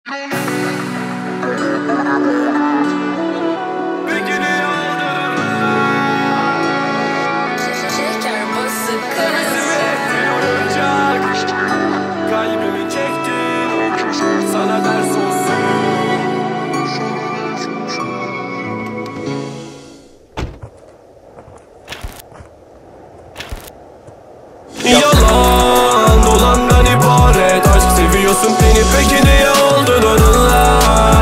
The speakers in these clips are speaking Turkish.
Kalbimi çektin, sana ders olsun. Yalan dolandan ibaret. Aşk seviyorsun beni, peki niye oldun onunla?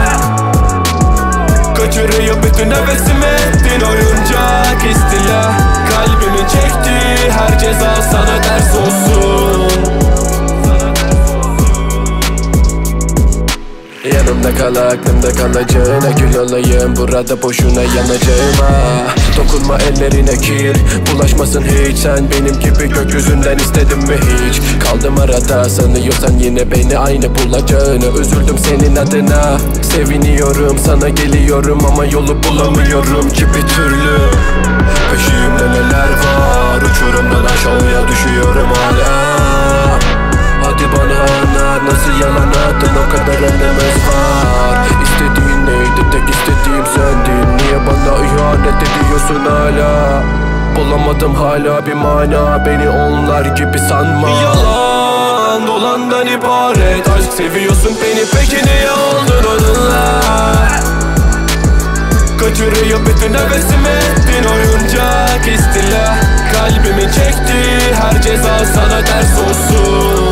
Kaçırıyor bütün hevesimi, ettin oyuncak istila. Kalbimi çekti, her ceza sana ders olsun. Yanımda kal, aklımda kalacağına gül olayım. Burada boşuna yanacağıma. Dokunma ellerine kir, bulaşmasın hiç. Sen benim gibi gökyüzünden istedin mi hiç? Kaldım arada, sanıyorsan yine beni aynı bulacağını. Üzüldüm senin adına, seviniyorum, sana geliyorum ama yolu bulamıyorum ki bir türlü. Peşimde neler var, uçurumdan aşağıya düşüyorum hala. Hadi bana anlat, nasıl yalan attın, o kadar önlemez var. İstediğin neydi, tek istediğim sendin. Niye bana ihanet ediyorsun hala? Bulamadım hala bir mana, beni onlar gibi sanma. Yalan dolandan ibaret. Aşk seviyorsun beni, peki niye oldun onunla? Kaçırıyor bütün hevesimi, ettin oyuncak istila. Kalbimi çekti, her ceza sana ders olsun.